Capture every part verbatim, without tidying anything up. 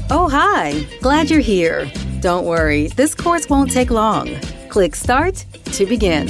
Oh, hi. Glad you're here. Don't worry, this course won't take long. Click Start to begin.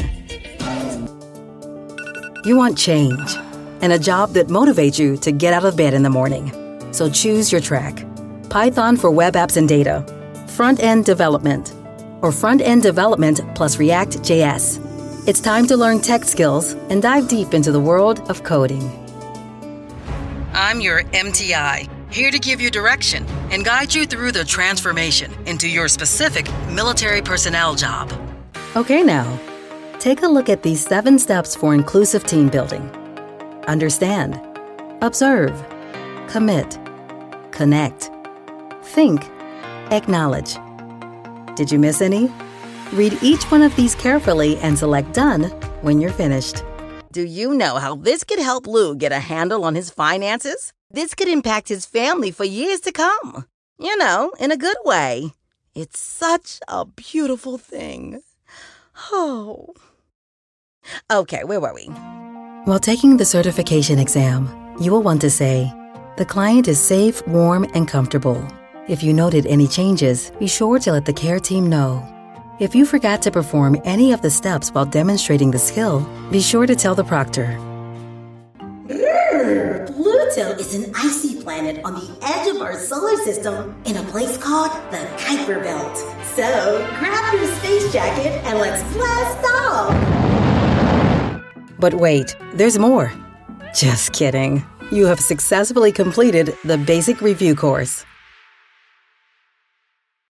You want change and a job that motivates you to get out of bed in the morning. So choose your track. Python for web apps and data, front-end development, or front-end development plus React.js. It's time to learn tech skills and dive deep into the world of coding. I'm your M T I, here to give you direction and guide you through the transformation into your specific military personnel job. Okay now, take a look at these seven steps for inclusive team building. Understand, observe, commit, connect, think, acknowledge. Did you miss any? Read each one of these carefully and select Done when you're finished. Do you know how this could help Lou get a handle on his finances? This could impact his family for years to come. You know, in a good way. It's such a beautiful thing. Oh. Okay, where were we? While taking the certification exam, you will want to say, the client is safe, warm, and comfortable. If you noted any changes, be sure to let the care team know. If you forgot to perform any of the steps while demonstrating the skill, be sure to tell the proctor. Grrr, Pluto is an icy planet on the edge of our solar system in a place called the Kuiper Belt. So grab your space jacket and let's blast off! But wait, there's more. Just kidding. You have successfully completed the Basic Review course.